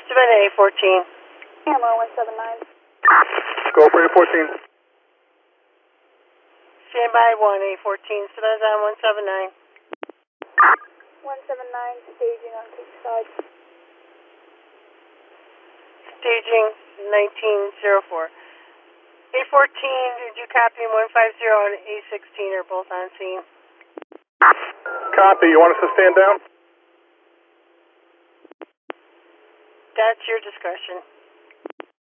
Savannah A14. Camera 179. Go for A14. Stand by 1A14. Savannah on 179. 179, staging on Creekside. Staging 1904. A14, did you copy 150 and A16 are both on scene? Copy. You want us to stand down? That's your discretion.